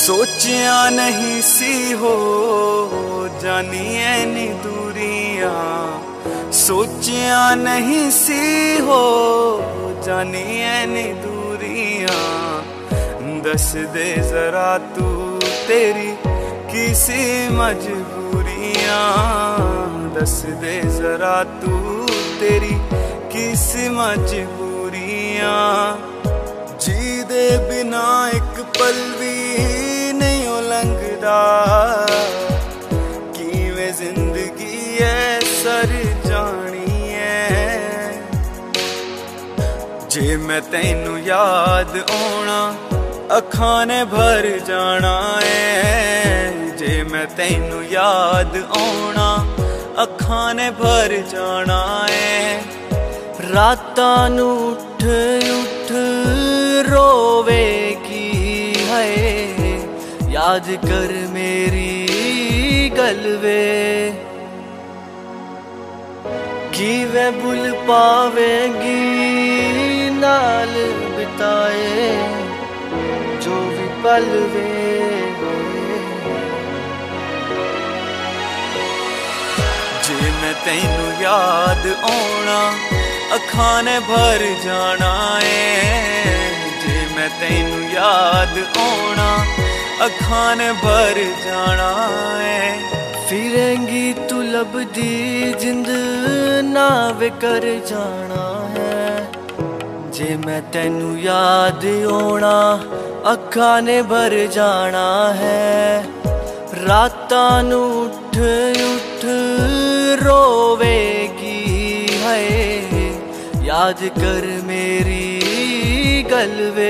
सोचिया नहीं सी हो जानी ऐनी दूरियां, सोचिया नहीं सी हो जानी ऐनी दूरियां। दस दे जरा तू तेरी किसी मजबूरियां, दस दे जरा तू तेरी किसी मजबूरियां। जी दे बिना एक पल भी नहीं हो लंघदा, किवें जिंदगी है सर जानी है। जे मैं तैनू याद आना अखां ने भर जाना है, जे मैं तैनू याद आना अखां ने भर जाना है। रातां नू उठ उठ रोवेगी है, याद कर मेरी गलवे। किवें भुल पावेगी नाल बिताए जो भी पल वे। जे मैं तैनू याद आना अखां ने भर जाना है, जे मैं तैनू याद आना अखां ने भर जाना है। फिरेंगी तू लभदी जिंद नावे कर जाना है, जे मैं तैनू याद आना अखां ने भर जाना है। रातां नू उठ उठ रोवेगी है, याद कर मेरी गलवे।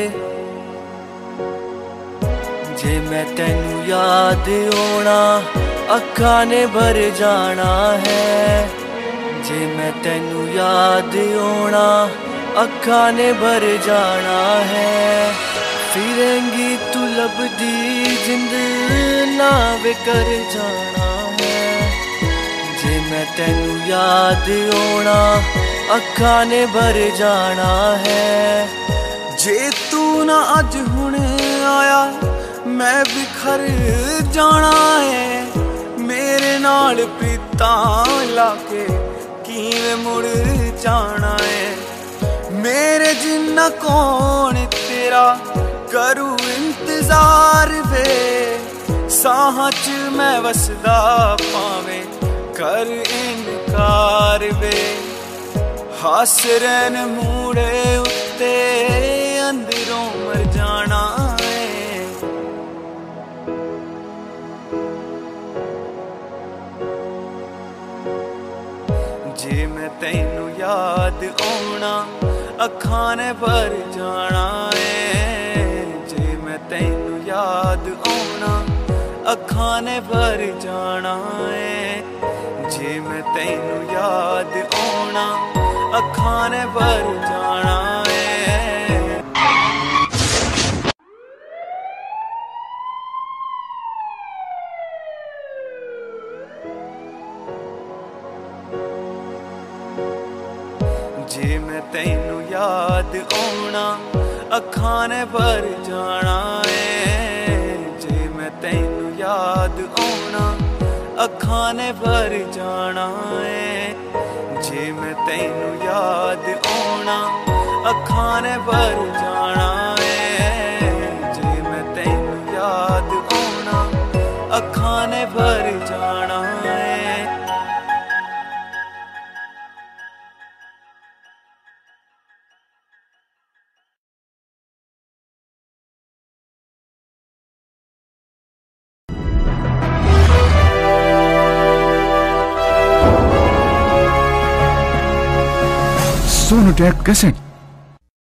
जे मैं तैनू याद आना अखां ने भर जाना है, जे मैं तैनू याद आना अखां ने भर जाना है। फिरेंगी तू लभदी जिंद नावे कर जाना है, जे मैं तैनू याद आना अखां ने भर जाना है। जे तू ना अज हुणे आया मैं बिखर जाना है, मेरे नाल प्रीतां लाके किवें मुड़ जाना है। मेरे जिन्ना कौन तेरा करू इंतजार वे, साहां च मैं वसदा पावें कर इनकार वे। हस रैन मूड़े उत्ते अंदरों मर जाना है। जे मैं तैनू याद आना अखां ने भर जाना है, जे मैं तैनू याद आना अखां ने भर जाना है। जे मैं तैनू याद आना अखां ने भर जाना है। जे मैं तैनू याद आना अखां ने भर जाना है, जे मैं तैनू याद आना अखां ने भर जाना है। जे मैं तैनू याद आना अखां ने भर जाना है, जे मैं तैनू याद आना अखां ने भर जाना है। सोनोटेक कैसेट।